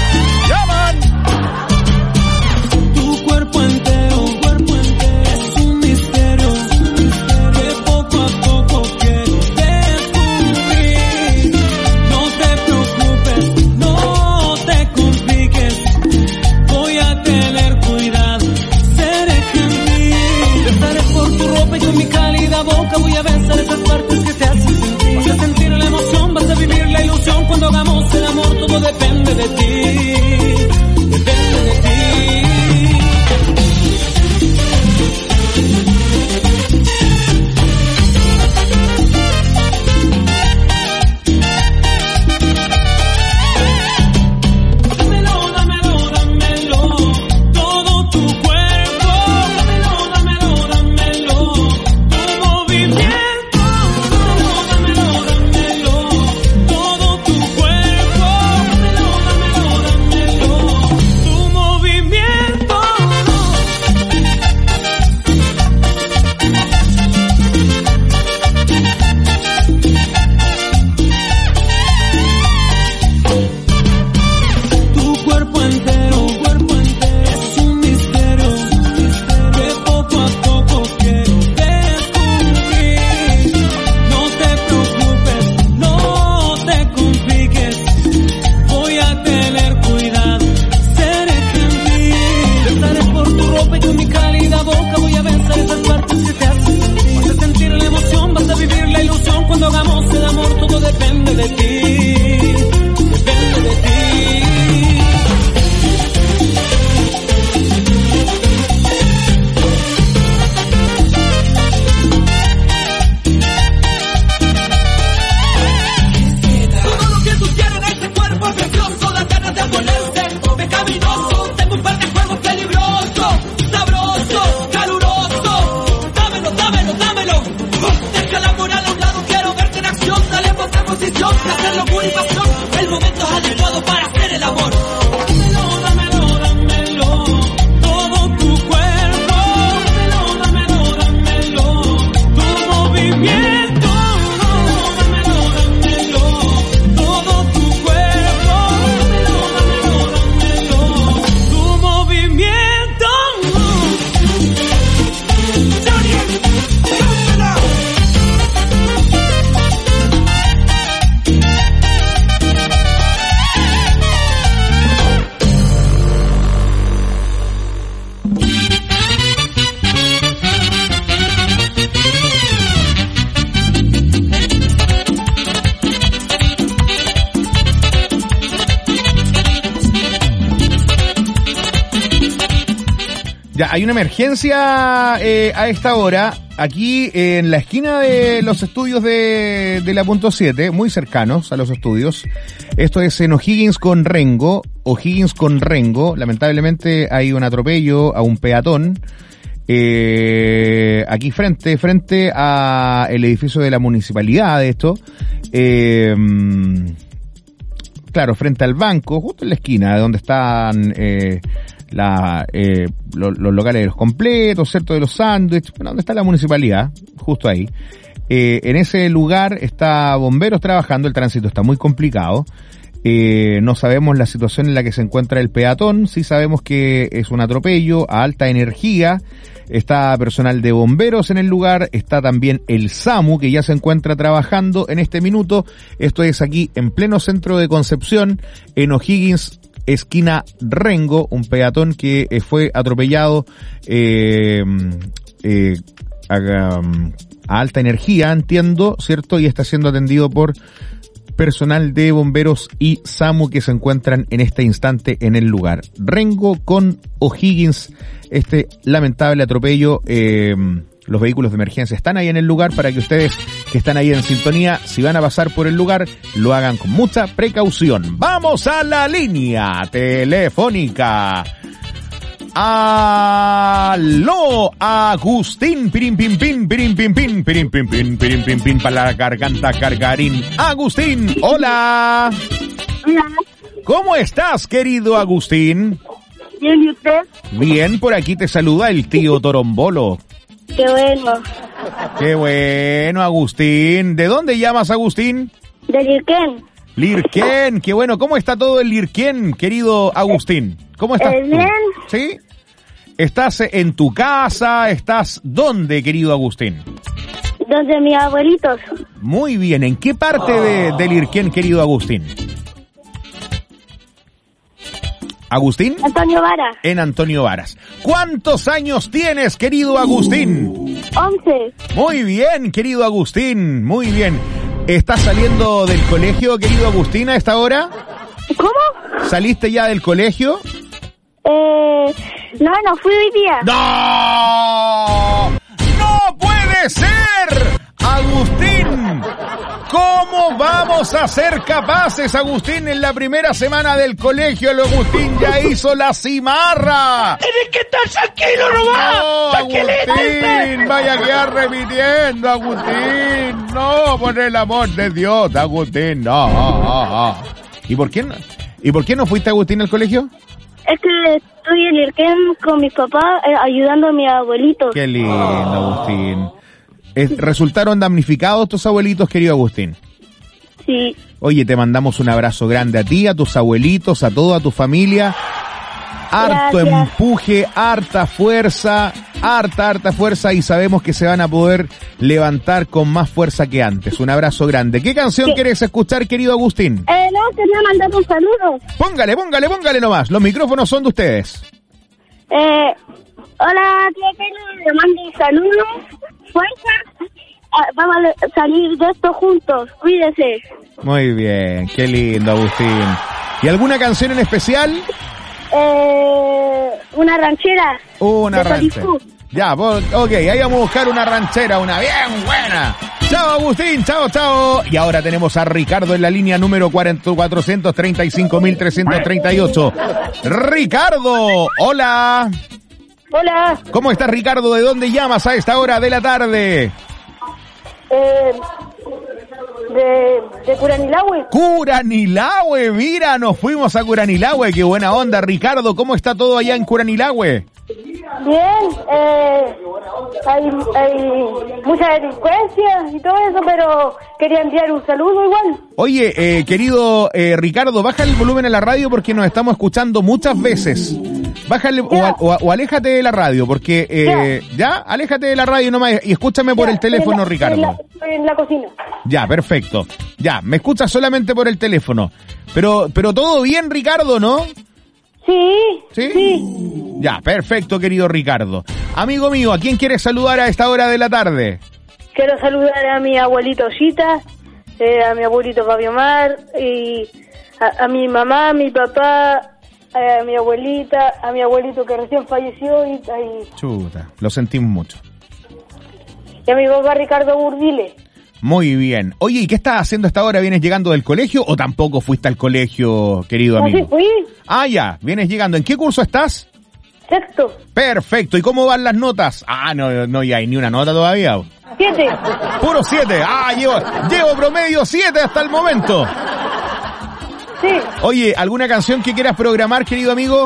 Tu cuerpo entero es un misterio que poco a poco quiero descubrir. No te preocupes, no te compliques, voy a tener cuidado, seré gentil. Besaré por tu ropa y con mi cálida boca voy a besar esas partes que te hacen sentir. Vas a sentir la emoción, vas a vivir la ilusión cuando hagamos el amor, todo depende de ti. Ya, hay una emergencia a esta hora, aquí en la esquina de los estudios de la Punto 7, muy cercanos a los estudios. Esto es en O'Higgins con Rengo, lamentablemente hay un atropello a un peatón, aquí frente a el edificio de la municipalidad de esto, claro, frente al banco, justo en la esquina de donde están los locales de los completos, ¿cierto? De los sándwiches, bueno, donde está la municipalidad, justo ahí. En ese lugar está bomberos trabajando, el tránsito está muy complicado. No sabemos la situación en la que se encuentra el peatón, sí sabemos que es un atropello a alta energía. Está personal de bomberos en el lugar, está también el SAMU que ya se encuentra trabajando en este minuto. Esto es aquí en pleno centro de Concepción, en O'Higgins, esquina Rengo, un peatón que fue atropellado a alta energía, entiendo, ¿cierto? Y está siendo atendido por personal de bomberos y SAMU que se encuentran en este instante en el lugar. Rengo con O'Higgins, este lamentable atropello. Los vehículos de emergencia están ahí en el lugar para que ustedes que están ahí en sintonía, si van a pasar por el lugar, lo hagan con mucha precaución. Vamos a la línea telefónica. ¡Aló! Agustín, pirim pim pim, pirim pim pim, pirim pim pim, pirim pim pim, para la garganta cargarín. Agustín, hola. Hola. ¿Cómo estás, querido Agustín? Bien, ¿y usted? Bien, por aquí te saluda el tío Torombolo. Qué bueno. Qué bueno, Agustín. ¿De dónde llamas, Agustín? De Lirquén. Lirquén, qué bueno. ¿Cómo está todo el Lirquén, querido Agustín? ¿Cómo estás tú? Bien. ¿Sí? ¿Estás en tu casa? ¿Estás dónde, querido Agustín? Donde mis abuelitos. Muy bien. ¿En qué parte de Lirquén, querido Agustín? ¿Agustín? Antonio Varas. En Antonio Varas. ¿Cuántos años tienes, querido Agustín? 11. Muy bien, querido Agustín. Muy bien. ¿Estás saliendo del colegio, querido Agustín, a esta hora? ¿Cómo? ¿Saliste ya del colegio? No fui hoy día. ¡No! ¡No puede ser! ¡Agustín! ¿Cómo vamos a ser capaces, Agustín, en la primera semana del colegio? El Agustín ya hizo la cimarra. ¡Tienes que estar tranquilo nomás! ¡No, Agustín! ¡Vaya a quedar repitiendo, Agustín! ¡No, por el amor de Dios, Agustín! ¡No! ¿Y por qué no fuiste, Agustín, al colegio? Es que estoy en Lirquén con mis papás ayudando a mis abuelitos. ¡Qué lindo, Agustín! ¿Resultaron damnificados tus abuelitos, querido Agustín? Sí. Oye, te mandamos un abrazo grande a ti, a tus abuelitos, a toda tu familia. Harto Gracias. empuje, harta fuerza, y sabemos que se van a poder levantar con más fuerza que antes. Un abrazo grande. ¿Qué canción quieres escuchar, querido Agustín? No, quería mandar un saludo. Póngale nomás. Los micrófonos son de ustedes. Hola, tía Kelly, le mando un saludo. Fuerza. Vamos a salir de esto juntos. Cuídese. Muy bien, qué lindo, Agustín. ¿Y alguna canción en especial? Una ranchera. Una de ranchera. Solifú. Ya, ok, ahí vamos a buscar una ranchera, una bien buena. Chao, Agustín, chao. Y ahora tenemos a Ricardo en la línea número 435.338. Ricardo, hola. Hola. ¿Cómo estás, Ricardo? ¿De dónde llamas a esta hora de la tarde? De Curanilahue. Curanilahue, mira, nos fuimos a Curanilahue, qué buena onda. Ricardo, ¿cómo está todo allá en Curanilahue? Bien, hay mucha delincuencia y todo eso, pero quería enviar un saludo igual. Oye, querido Ricardo, baja el volumen a la radio porque nos estamos escuchando muchas veces. Bájale o aléjate de la radio, porque ya, aléjate de la radio nomás y escúchame por el teléfono, Ricardo. Estoy en la cocina. Ya, perfecto. Ya, me escuchas solamente por el teléfono. Pero todo bien, Ricardo, ¿no? Sí. Ya, perfecto, querido Ricardo. Amigo mío, ¿a quién quieres saludar a esta hora de la tarde? Quiero saludar a mi abuelito Chita, a mi abuelito Fabio Mar, y a mi mamá, mi papá, a mi abuelita, a mi abuelito que recién falleció y Chuta, lo sentimos mucho. Y a mi papá Ricardo Burdile. Muy bien. Oye, ¿y qué estás haciendo a esta hora? ¿Vienes llegando del colegio o tampoco fuiste al colegio, querido amigo? Sí, fui. Ah, ya, vienes llegando. ¿En qué curso estás? Sexto. Perfecto. ¿Y cómo van las notas? Ah, no, ya hay ni una nota todavía. 7. Puro 7. Ah, llevo promedio 7 hasta el momento. Sí. Oye, ¿alguna canción que quieras programar, querido amigo?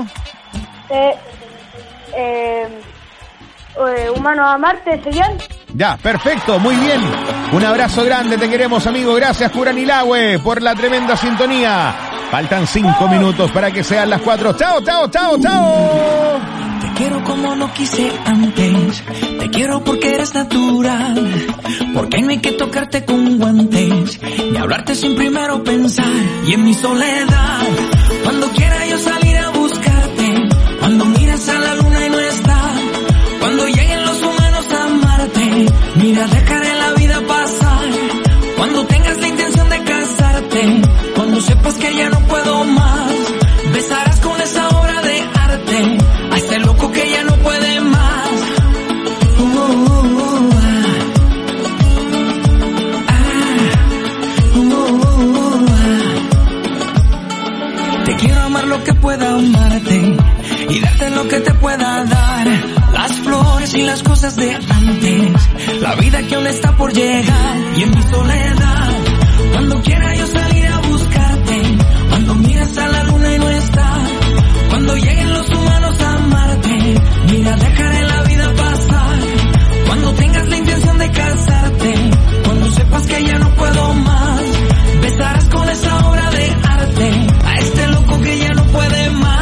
Humanos a Marte, ¿serían? Ya, perfecto, muy bien. Un abrazo grande, te queremos, amigo. Gracias, Curanilahue, por la tremenda sintonía. Faltan 5 minutos para que sean las 4. ¡Chao, chao, chao, chao! Te quiero como no quise antes. Te quiero porque eres natural. Porque no hay que tocarte con guantes. Ni hablarte sin primero pensar. Y en mi soledad, cuando quiera yo salir a buscarte. Cuando miras a la luna y no está. Cuando lleguen los humanos a amarte. Mira, dejaré la vida pasar. Cuando tengas la intención de casarte. Cuando sepas que ya no puedo más. Besarás con esa obra de arte a este loco que ya no puede más. Te quiero amar lo que pueda amarte y darte lo que te pueda dar. Las flores y las cosas de antes, la vida que aún está por llegar. Y en mi soledad, cuando quiera yo salir a buscarte. Cuando miras a la luna y no está. Cuando lleguen los humanos a amarte. Mira, dejaré la vida pasar. Cuando tengas la intención de casarte. Cuando sepas que ya no puedo más. Besarás con esa obra de arte a este loco que ya no puede más.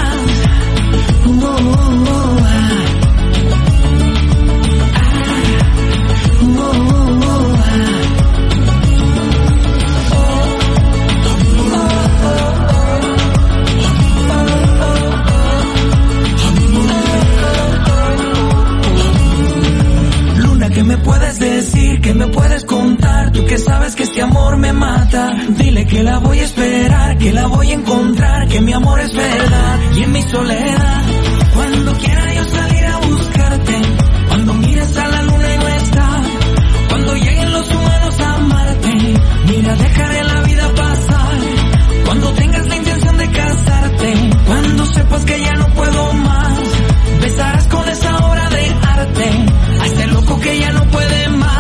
¿Qué me puedes decir? ¿Qué me puedes contar? Tú que sabes que este amor me mata. Dile que la voy a esperar, que la voy a encontrar, que mi amor es verdad. Y en mi soledad, cuando quiera yo salir a buscarte. Cuando mires a la luna y no está. Cuando lleguen los humanos a amarte. Mira, dejaré la vida pasar. Cuando tengas la intención de casarte. Cuando sepas que ya no puedo más. Besarás con esa obra de arte a este loco que ya no puede más.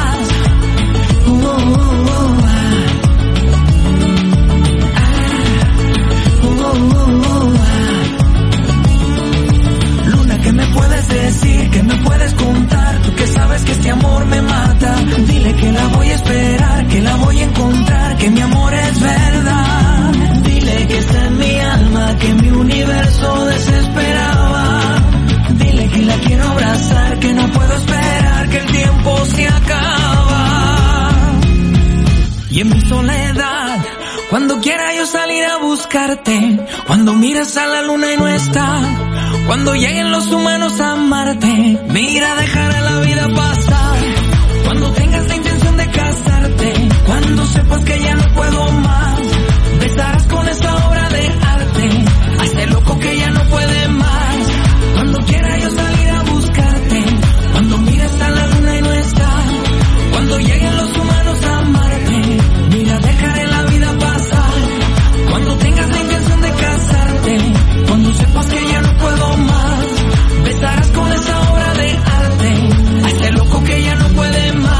Luna, ¿qué me puedes decir? ¿Qué me puedes contar? Tú que sabes que este amor me mata. Dile que la voy a esperar, que la voy a encontrar, que mi amor es verdad. Dile que está en mi alma, que mi universo desesperaba. Dile que la quiero abrazar, que no puedo esperar, que el tiempo se acaba. Y en mi soledad, cuando quiera yo salir a buscarte. Cuando miras a la luna y no está. Cuando lleguen los humanos a amarte. Mira, dejaré la vida pasar. Cuando tengas la intención de casarte. Cuando sepas que ya no puedo más. Besarás con esa obra de arte a este loco que ya no puede más. Cuando quiera yo salir a buscarte. Cuando mires a la luna y no está. Cuando lleguen los humanos a amarte. Mira, dejaré la vida pasar. Cuando tengas la intención de casarte. Cuando sepas que ya no puedo más. Besarás con esa obra de arte a este loco que ya no puede más.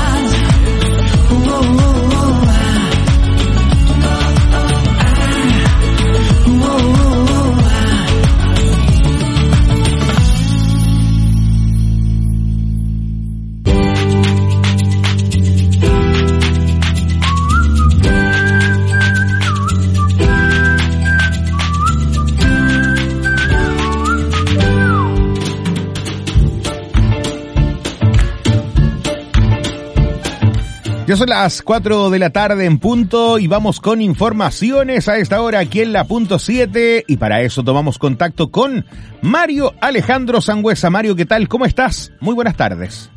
Ya son las 4 de la tarde en punto y vamos con informaciones a esta hora aquí en la punto 7 y para eso tomamos contacto con Mario Alejandro Sangüesa. Mario, ¿qué tal? ¿Cómo estás? Muy buenas tardes.